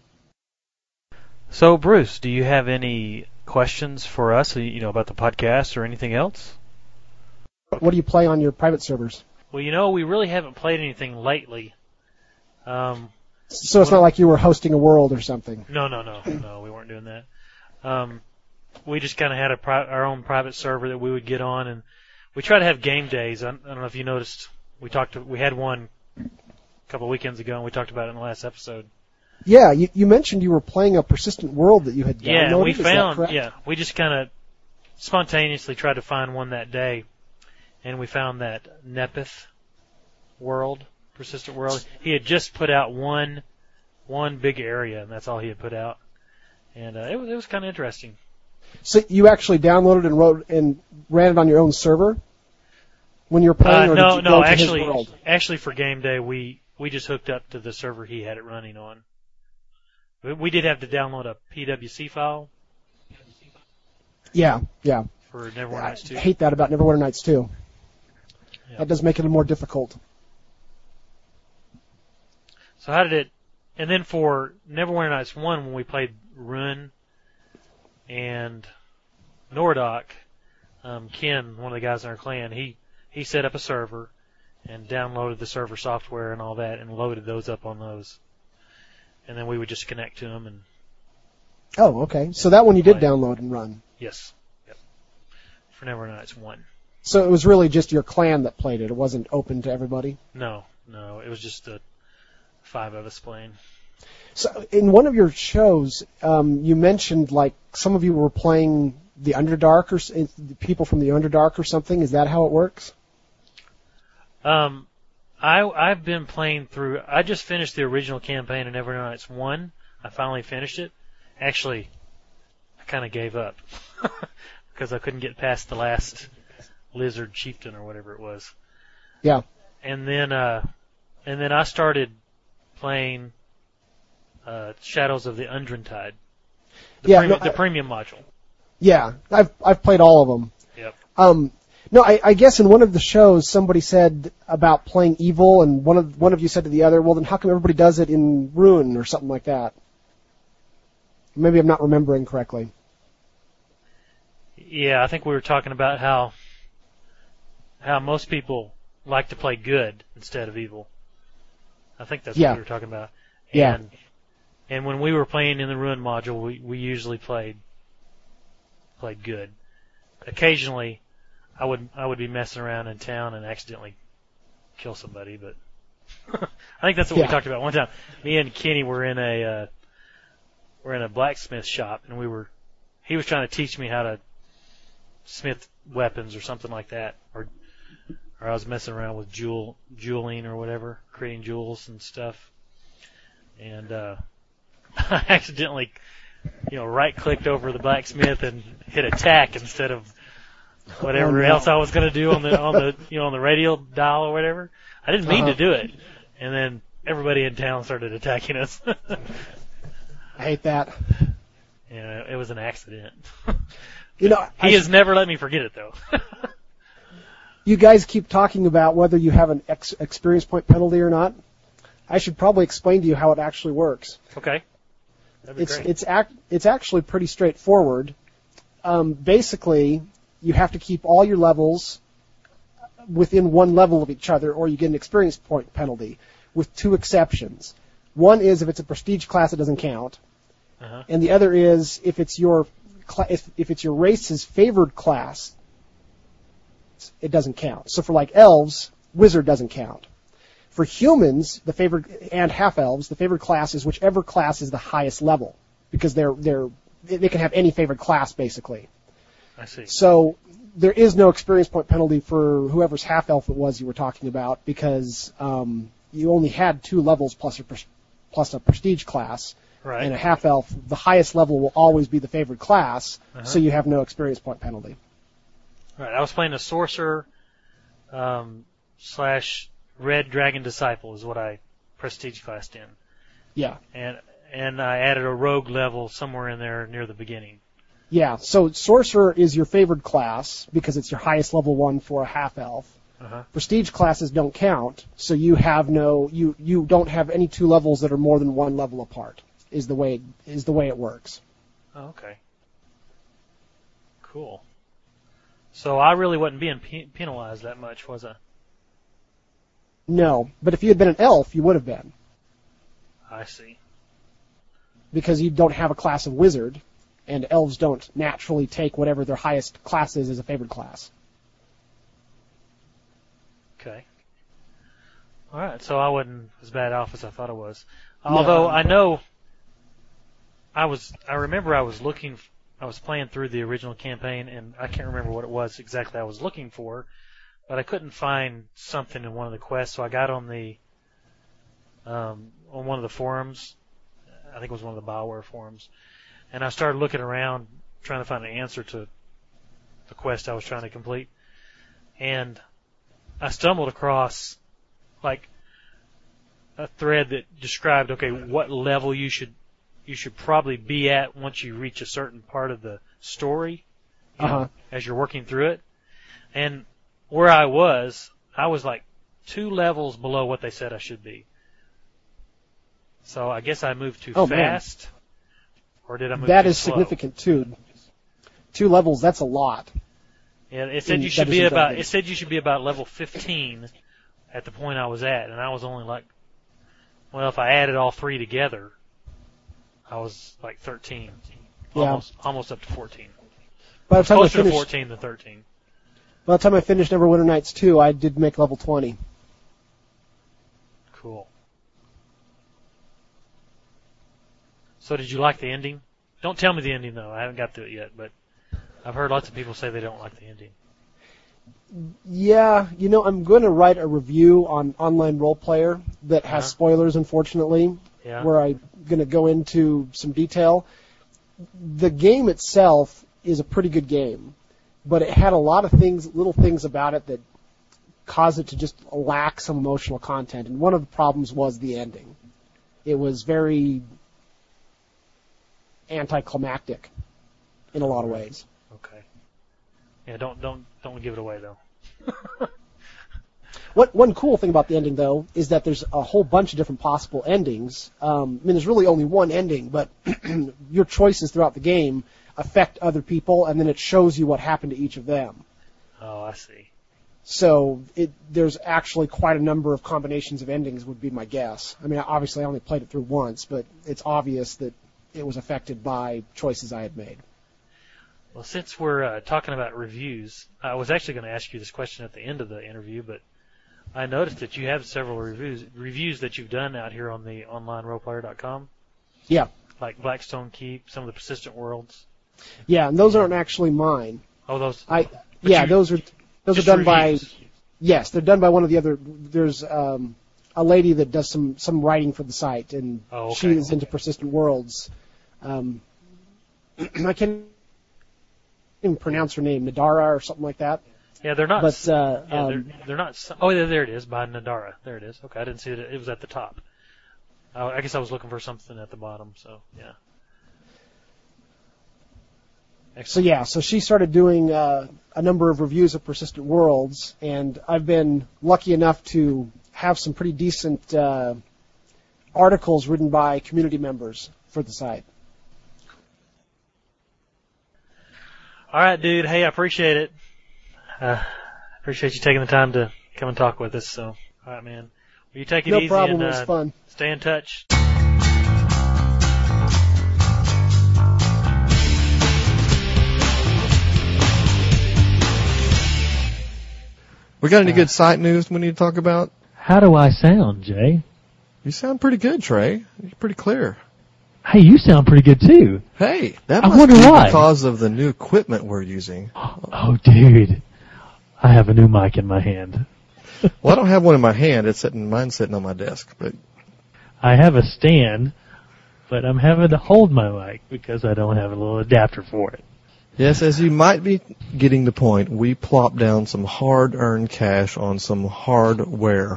So, Bruce, do you have any questions for us, about the podcast or anything else? What do you play on your private servers? Well, we really haven't played anything lately. So it's not like you were hosting a world or something? No, we weren't doing that. We just kind of had our own private server that we would get on, and we try to have game days. I don't know if you noticed, we had one a couple of weekends ago, and we talked about it in the last episode. Yeah, you mentioned you were playing a persistent world that you had downloaded. We just kind of spontaneously tried to find one that day, and we found that Nepith world, persistent world. He had just put out one big area, and that's all he had put out, and it was kind of interesting. So you actually downloaded and wrote and ran it on your own server when you were playing, or did you go to his world? Actually, for game day, we just hooked up to the server he had it running on. We did have to download a PWC file. Yeah. For Neverwinter Nights 2. I hate that about Neverwinter Nights 2. Yeah. That does make it more difficult. So how did it... And then for Neverwinter Nights 1, when we played Rune and Nordok, Ken, one of the guys in our clan, he set up a server and downloaded the server software and all that and loaded those up on those. And then we would just connect to them and... Oh, okay. So that one you did download and run? Yes. Yep. For Neverwinter Nights 1. So it was really just your clan that played it? It wasn't open to everybody? No. It was just 5 of us playing. So in one of your shows, you mentioned like some of you were playing the Underdark or people from the Underdark or something. Is that how it works? I've been playing through. I just finished the original campaign in Neverwinter Nights 1. I finally finished it. Actually, I kind of gave up because I couldn't get past the last lizard chieftain or whatever it was. Yeah. And then I started playing Shadows of the Undrentide. The premium module. Yeah, I've played all of them. Yep. No, I guess in one of the shows somebody said about playing evil, and one of you said to the other, well, then how come everybody does it in Rune or something like that? Maybe I'm not remembering correctly. Yeah, I think we were talking about how most people like to play good instead of evil. I think that's what we were talking about. And when we were playing in the Rune module, we usually played good. Occasionally, I would be messing around in town and accidentally kill somebody, but I think that's what we talked about one time. Me and Kenny were in a blacksmith shop, and he was trying to teach me how to smith weapons or something like that, or or I was messing around with jeweling or whatever, creating jewels and stuff, and I accidentally, right-clicked over the blacksmith and hit attack instead of whatever else I was going to do on the radio dial or whatever. I didn't mean to do it, and then everybody in town started attacking us. I hate that. Yeah, it was an accident. He has never let me forget it, though. You guys keep talking about whether you have an experience point penalty or not. I should probably explain to you how it actually works. Okay. That'd be great. It's actually pretty straightforward. Basically, you have to keep all your levels within one level of each other, or you get an experience point penalty, with two exceptions. One is if it's a prestige class, it doesn't count, and the other is if it's your race's favored class, it doesn't count. So for like elves, wizard doesn't count. For humans, the favored and half elves, the favored class is whichever class is the highest level, because they can have any favored class basically. I see. So there is no experience point penalty for whoever's half elf it was you were talking about, because you only had 2 levels plus a prestige class. Right. And a half elf, the highest level will always be the favored class, so you have no experience point penalty. Right. I was playing a sorcerer / Red Dragon Disciple is what I prestige classed in. Yeah. And I added a rogue level somewhere in there near the beginning. Yeah. So sorcerer is your favored class because it's your highest level one for a half elf. Prestige classes don't count, so you have you don't have any 2 levels that are more than 1 level apart. Is the way it works. Oh, okay. Cool. So I really wasn't being penalized that much, was I? No, but if you had been an elf, you would have been. I see. Because you don't have a class of wizard, and elves don't naturally take whatever their highest class is as a favored class. Okay. All right, so I wasn't as bad off as I thought I was. No. Although I know I remember I was playing through the original campaign, and I can't remember what it was exactly I was looking for, but I couldn't find something in one of the quests, so I got on one of the forums. I think it was one of the BioWare forums, and I started looking around trying to find an answer to the quest I was trying to complete, and I stumbled across like a thread that described, okay, what level you should probably be at once you reach a certain part of the story as you're working through it. And where I was like 2 levels below what they said I should be. So I guess I moved too fast. Man. Or did I move that too is slow? Significant too. 2 levels, that's a lot. Yeah, it said you should be about level 15 at the point I was at, and I was only like, well, if I added all 3 together, I was like 13. Almost up to 14. By the time closer to 14 than 13. By the time I finished Neverwinter Nights 2, I did make level 20. Cool. So did you like the ending? Don't tell me the ending, though. I haven't got to it yet, but I've heard lots of people say they don't like the ending. Yeah, I'm going to write a review on Online Role Player that has spoilers, unfortunately, where I'm going to go into some detail. The game itself is a pretty good game, but it had a lot of little things about it that caused it to just lack some emotional content, and one of the problems was the ending. It was very anticlimactic in a lot of ways. Okay. Yeah, don't give it away though. One cool thing about the ending though is that there's a whole bunch of different possible endings. There's really only one ending, but your choices throughout the game affect other people, and then it shows you what happened to each of them. Oh, I see. So there's actually quite a number of combinations of endings would be my guess. I mean, obviously I only played it through once, but it's obvious that it was affected by choices I had made. Well, since we're talking about reviews, I was actually going to ask you this question at the end of the interview, but I noticed that you have several reviews that you've done out here on the onlineroleplayer.com. Yeah. Like Blackstone Keep, some of the Persistent Worlds. Yeah, and those aren't actually mine. Oh, those. those are done by Yes, they're done by one of the other. There's a lady that does some writing for the site, and she is into Persistent Worlds. I can't even pronounce her name, Nadara or something like that. Yeah, they're not. But they're not. Oh, yeah, there it is, by Nadara. There it is. Okay, I didn't see it was at the top. I guess I was looking for something at the bottom. So yeah. Excellent. So she started doing a number of reviews of Persistent Worlds, and I've been lucky enough to have some pretty decent articles written by community members for the site. All right, dude. Hey, I appreciate it. Appreciate you taking the time to come and talk with us. So, all right, man. Well, you take it easy. No problem. And, it was fun. Stay in touch. We got any good site news we need to talk about? How do I sound, Jay? You sound pretty good, Trey. You're pretty clear. Hey, you sound pretty good too. Hey, that I must wonder be why. because of the new equipment we're using. Oh, dude. I have a new mic in my hand. Well, I don't have one in my hand. Mine's sitting on my desk. But I have a stand, but I'm having to hold my mic because I don't have a little adapter for it. Yes, as you might be getting the point, we plopped down some hard-earned cash on some hardware.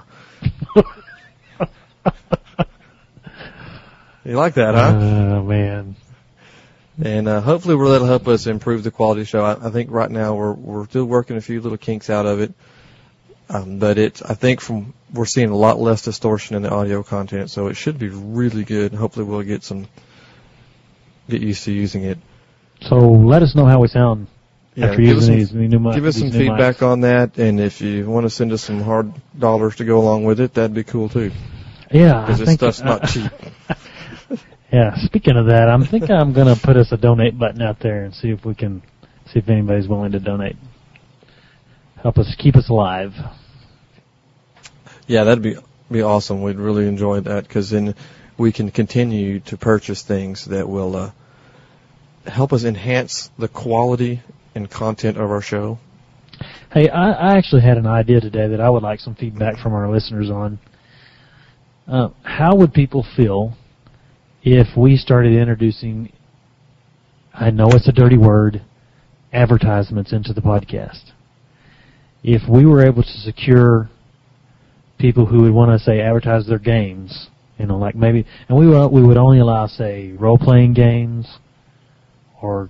You like that, huh? Oh, man. And hopefully that'll help us improve the quality of the show. I think right now we're still working a few little kinks out of it. But I think we're seeing a lot less distortion in the audio content, so it should be really good. Hopefully we'll get used to using it. So let us know how we sound after using these new mics. Give us some feedback on that, and if you want to send us some hard dollars to go along with it, that'd be cool too. Yeah, because this stuff's not cheap. Yeah, speaking of that, I think I'm going to put us a donate button out there and see if anybody's willing to donate. Help us keep us alive. Yeah, that'd be awesome. We'd really enjoy that because then we can continue to purchase things that will help us enhance the quality and content of our show. Hey, I actually had an idea today that I would like some feedback from our listeners on. How would people feel if we started introducing, I know it's a dirty word, advertisements into the podcast? If we were able to secure people who would want to, say, advertise their games, like maybe, and we would only allow, say, role-playing games or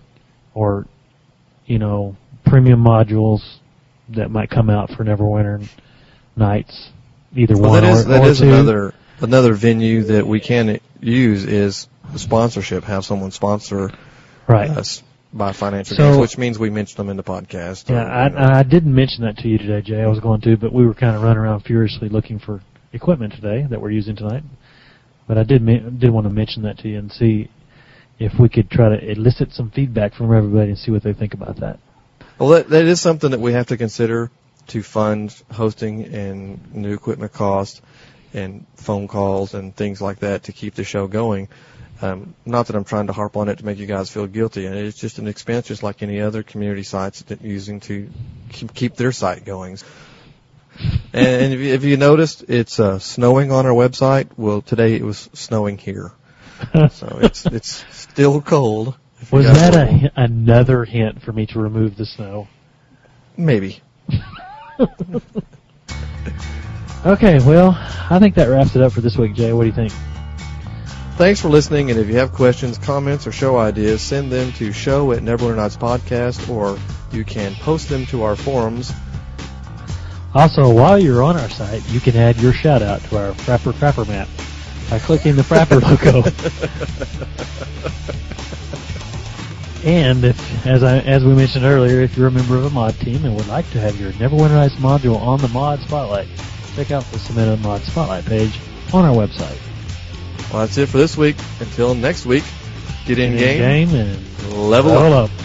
premium modules that might come out for Neverwinter Nights, either one or two. That is another venue that we can use is the sponsorship, have someone sponsor us by financial gains, which means we mention them in the podcast. Yeah, I didn't mention that to you today, Jay. I was going to, but we were kind of running around furiously looking for equipment today that we're using tonight. But I did want to mention that to you and see if we could try to elicit some feedback from everybody and see what they think about that. Well, that is something that we have to consider to fund hosting and new equipment costs and phone calls and things like that to keep the show going. Not that I'm trying to harp on it to make you guys feel guilty. It's just an expense just like any other community sites that using to keep their site going. And if you noticed, it's snowing on our website. Well, today it was snowing here. So it's still cold. Was that another hint for me to remove the snow? Maybe. Okay, well, I think that wraps it up for this week, Jay. What do you think? Thanks for listening, and if you have questions, comments, or show ideas, send them to show@Neverwinter Nights or you can post them to our forums. Also, while you're on our site, you can add your shout-out to our Frapper map by clicking the Frapper logo. And as we mentioned earlier, if you're a member of a mod team and would like to have your Neverwinter Nights module on the Mod Spotlight, check out the Submit a Mod Spotlight page on our website. Well, that's it for this week. Until next week, get in game and level up.